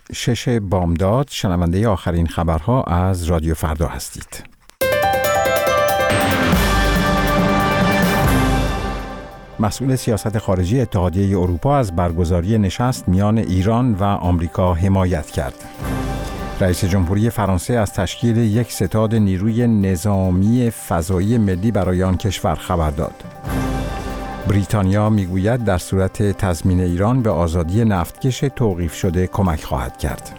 6 بامداد شنونده آخرین خبرها از رادیو فردا هستید. مسئول سیاست خارجی اتحادیه اروپا از برگزاری نشست میان ایران و آمریکا حمایت کرد. رئیس جمهوری فرانسه از تشکیل یک ستاد نیروی نظامی فضایی ملی برای آن کشور خبر داد. بریتانیا میگوید در صورت تضمین ایران به آزادی نفتکش توقیف شده کمک خواهد کرد.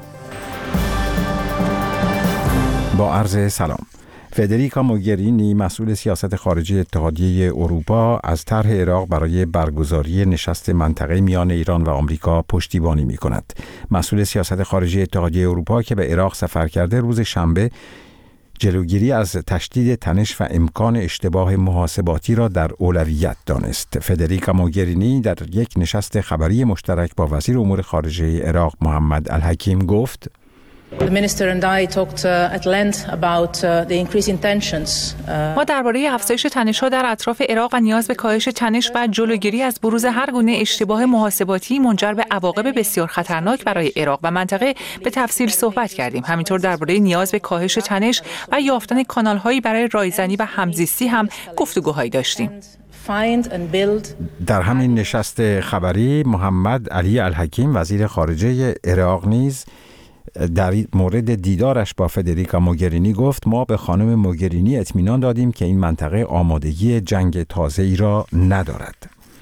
با عرض سلام. فدریکا موگرینی مسئول سیاست خارجی اتحادیه اروپا از طرح عراق برای برگزاری نشست منطقه میان ایران و آمریکا پشتیبانی می‌کند. مسئول سیاست خارجی اتحادیه اروپا که به عراق سفر کرده روز شنبه جلوگیری از تشدید تنش و امکان اشتباه محاسباتی را در اولویت دانست. فدریکا موگرینی در یک نشست خبری مشترک با وزیر امور خارجه عراق محمد الحکیم گفت: The minister and I talked at length about the increasing tensions. ما درباره افزایش تنش‌ها در اطراف عراق و نیاز به کاهش تنش و جلوگیری از بروز هر گونه اشتباه محاسباتی منجر به عواقب بسیار خطرناک برای عراق و منطقه به تفصیل صحبت کردیم. همینطور درباره نیاز به کاهش تنش و یافتن کانال‌هایی برای رایزنی و همزیستی هم گفتگوهایی داشتیم. در همین نشست خبری محمد علی الحکیم وزیر خارجه عراق نیز در مورد دیدارش با فدریکا موگرینی گفت: ما به خانم موگرینی اطمینان دادیم که این منطقه آمادگی جنگ تازه‌ای را ندارد.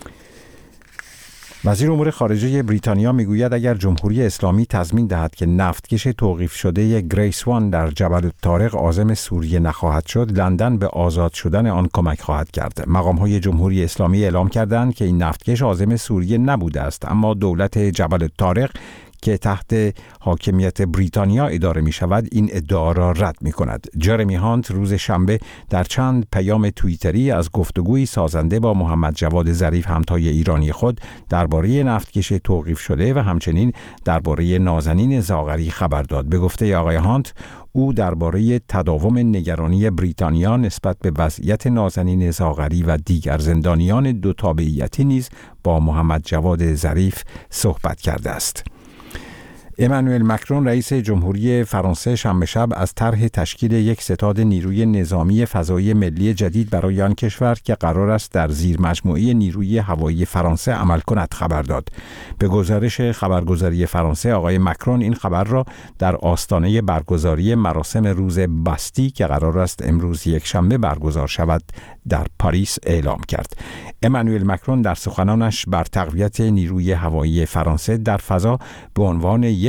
وزیر امور خارجه بریتانیا میگوید اگر جمهوری اسلامی تضمین دهد که نفتکش توقیف شده گریس وان در جبل الطارق عازم سوریه نخواهد شد، لندن به آزاد شدن آن کمک خواهد کرد. مقام‌های جمهوری اسلامی اعلام کردند که این نفتکش عازم سوریه نبوده است، اما دولت جبل الطارق که تحت حاکمیت بریتانیا اداره می شود این ادعا را رد می کند. جرمی هانت روز شنبه در چند پیام توییتری از گفتگوی سازنده با محمد جواد ظریف همتای ایرانی خود درباره نفتکش توقیف شده و همچنین درباره نازنین زاغری خبر داد. به گفته آقای هانت، او درباره تداوم نگرانی بریتانیا نسبت به وضعیت نازنین زاغری و دیگر زندانیان دو تابعیتی نیز با محمد جواد ظریف صحبت کرده است. امانوئل مکرون رئیس جمهوری فرانسه شنبه شب از طرح تشکیل یک ستاد نیروی نظامی فضایی ملی جدید برای آن کشور که قرار است در زیر مجموعه نیروی هوایی فرانسه عمل کند خبر داد. به گزارش خبرگزاری فرانسه آقای مکرون این خبر را در آستانه برگزاری مراسم روز بستی که قرار است امروز یکشنبه برگزار شود در پاریس اعلام کرد. امانوئل مکرون در سخنانش بر تقویت نیروی هوایی فرانسه در فضا به عنوان یک